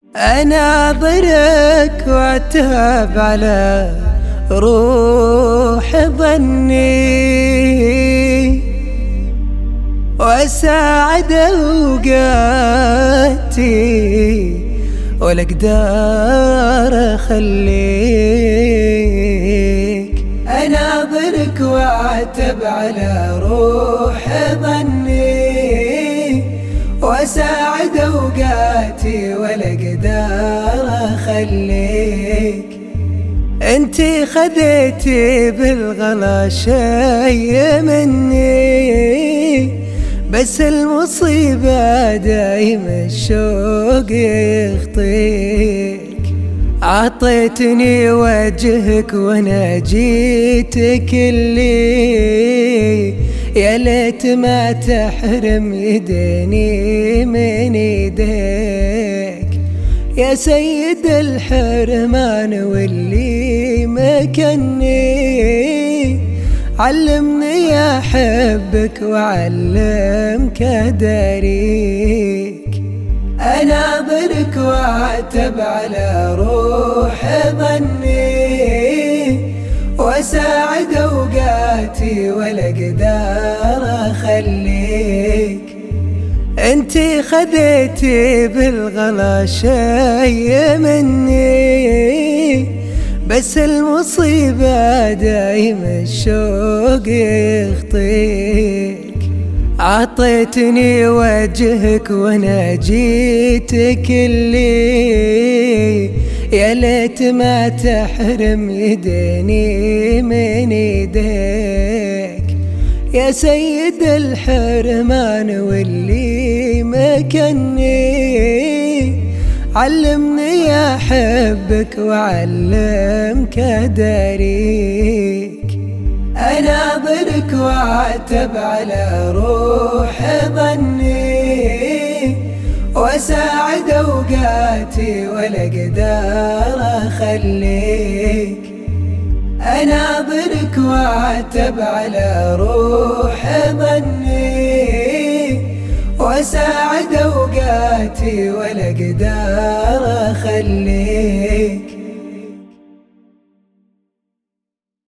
أناظرك وأتعب على روح ظني وأساعد أوقاتي ولا أقدر أخليك. أناظرك وأعتب على روح ظني وأساعد أوقاتي ولا أقدر أخليك. انتي خذيتي بالغلا شي مني، بس المصيبة دايما الشوق يخطيك. عطيتني وجهك وانا جيتك اللي يا ليت ما تحرم يديني من يديك. يا سيد الحرمان واللي مكني، علمني أحبك وعلمك أداريك. أناظرك وأعتب على روح ظني وأساعد أوقاتي ولا أقدر أخليك. انتي خذيتي بالغلا شي مني، بس المصيبة دايما الشوق يخطيك. عطيتني وجهك وانا جيتك اللي يا ليت ما تحرم يديني من يديك. يا سيد الحرمان واللي مكني، علمني أحبك وعلمك أداريك. أناظرك وأعتب على روح ظني وأساعد أوقاتي ولا أقدر أخليك. أناظرك وأعتب على روح ظني وأساعد أوقاتي ولا أقدر أخليك.